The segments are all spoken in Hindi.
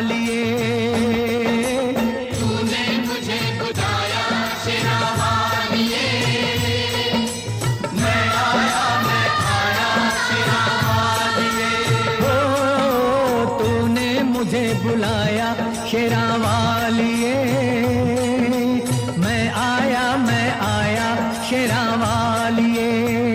वालिए। तूने मुझे बुलाया शेरा वालिए, मैं आया शेरा वालिए। ओ तूने मुझे बुलाया शेरा वालिए, मैं आया शेरा वालिए।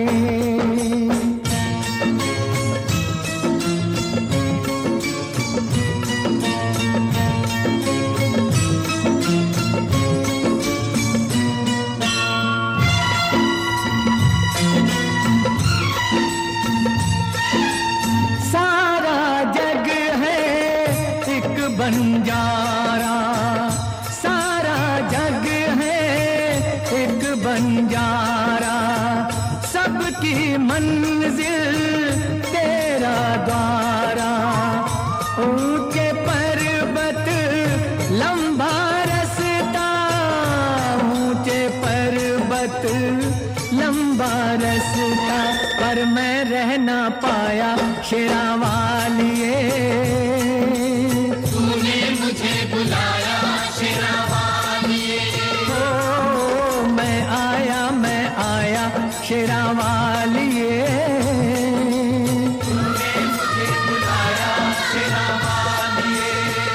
सारा जग है एक बंजारा, सारा जग है एक बंजारा, सबकी मंजिल तेरा द्वारा। ऊंचे पर्वत लंबा रास्ता, ऊंचे पर्वत लंबा रास्ता, पर मैं रह ना पाया शेरा वालिए। तूने मुझे बुलाया शेरा वालिए, ओ मैं आया शेरा वालिए। तूने मुझे बुलाया शेरा वालिए।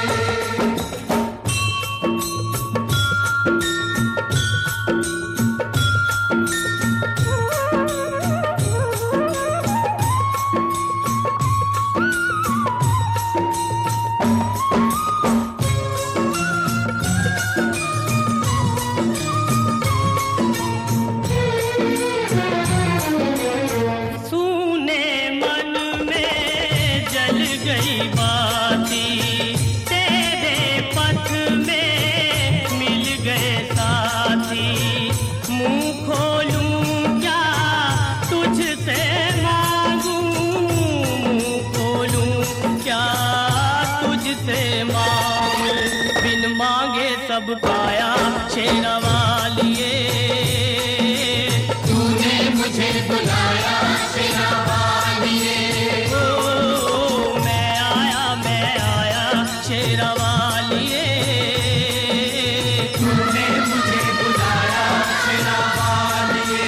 सूने मन में जल गई बाती, तेरे पथ में मिल गए साथी। मुंह खोलूं क्या तुझसे मांगूं, मुंह खोलूं क्या तुझसे मांगूं, बिन मांगे सब पाया शेरा वालिए। तूने मुझे बुलाया शेरा वालिए, ओ मैं आया शेरा वालिए। तूने मुझे बुलाया शेरा वालिए।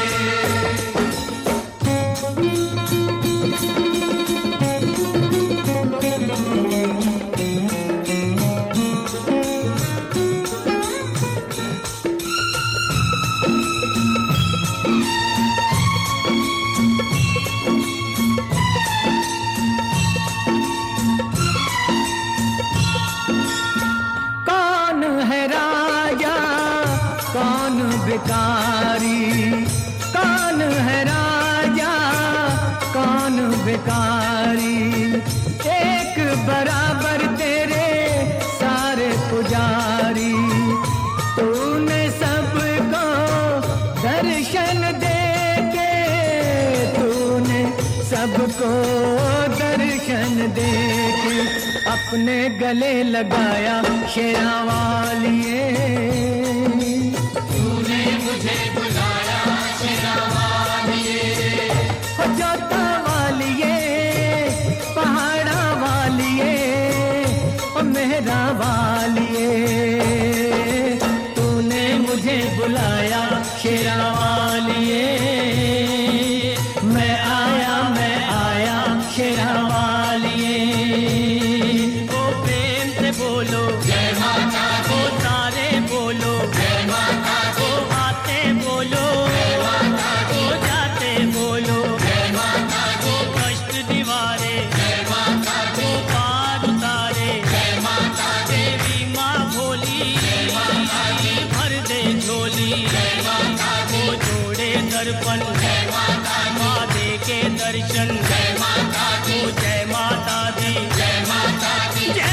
कौन है राजा कौन भिखारी, कौन है राजा कौन भिखारी, एक बराबर तेरे सारे पुजारी। तूने सबको दर्शन दे के, तूने सबको दर्शन दे के अपने गले लगाया शेरा वालिए। तूने मुझे बुलाया शेरा वालिए, हो जोता वालिए, पहाड़ा वालिए, ओ मेहरा वालिए। तूने मुझे बुलाया शेरा वालिए, मैं आया शेरा वालिए। ओ प्रेम से बोलो जय माता दी, ओ तारे बोलो जय माता दी, ओ आते बोलो जय माता दी, ओ जाते बोलो जय माता दी, ओ कष्ट दीवारे जय माता दी, ओ पार उतारे जय माता दी, देवी माँ भोली भर दे झोली। जय माता दी, ओ जोड़े दर्पण जय माता दी, माँ दे के दर्शन। जय माता दी, ओ जय माता दी, जय माता दी, जय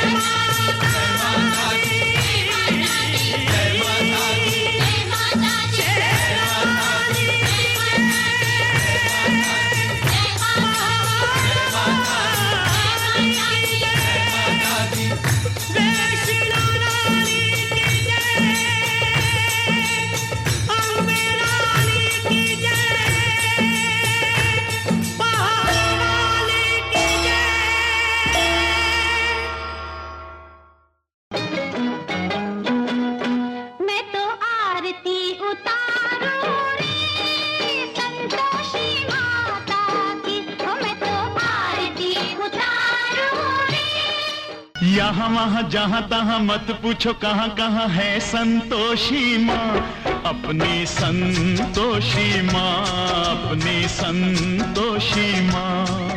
माता दी, जय माता दी, जय माता दी, जय माता दी। आरती उतारो रे संतोषी माता की, मैं तो आरती उतारो रे। यहाँ वहाँ जहाँ तहाँ मत पूछो कहाँ कहाँ है संतोषी माँ, अपनी संतोषी माँ, अपनी संतोषी माँ।